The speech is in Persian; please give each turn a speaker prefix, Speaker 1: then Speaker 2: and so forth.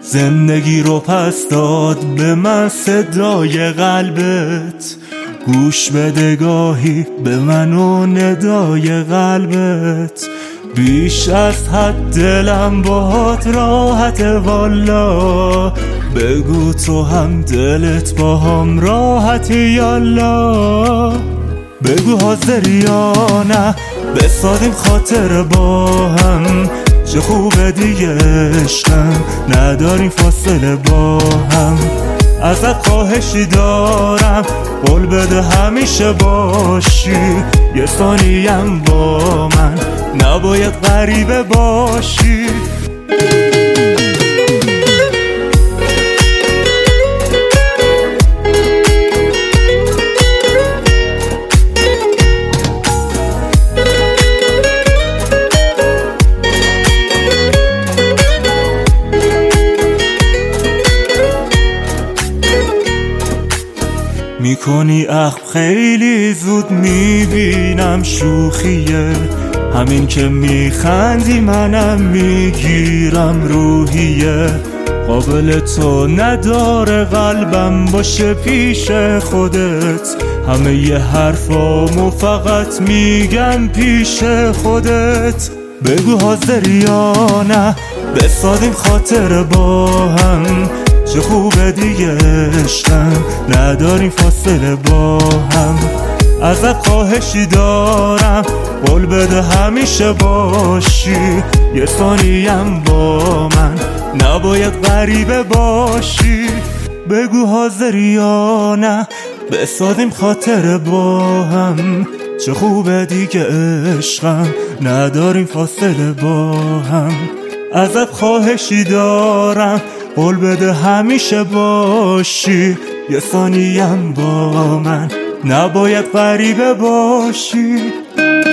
Speaker 1: زندگی رو پس داد به من صدای قلبت. گوش بده گاهی به من و ندای قلبت. بیش از حد دلم باهات راحته والا. بگو تو هم دلت با هم راحتی یالا. بگو حاضری یا نه بسازیم خاطر با هم. چه خوبه دیگه عشقم نداریم فاصله با هم. ازت خواهشی دارم قول بده همیشه باشی. یه ثانیم با من نباید غریبه باشی. میکنی اخم خیلی زود میبینم شوخیه. همین که میخندی منم میگیرم روحیه. قابل تو نداره قلبم باشه پیش خودت. همه یه حرفامو فقط میگم پیش خودت. بگو حاضری یا نه بسازیم خاطر با هم. چه خوبه دیگه عشقم نداریم فاصله با هم. ازت خواهشی دارم قول بده همیشه باشی. یه ثانیم با من نباید غریبه باشی. بگو حاضری یا نه بسازیم خاطر با هم. چه خوبه دیگه عشقم نداریم فاصله با هم. ازت خواهشی دارم قول بده همیشه باشی. یه ثانیم با من نباید غریبه باشی.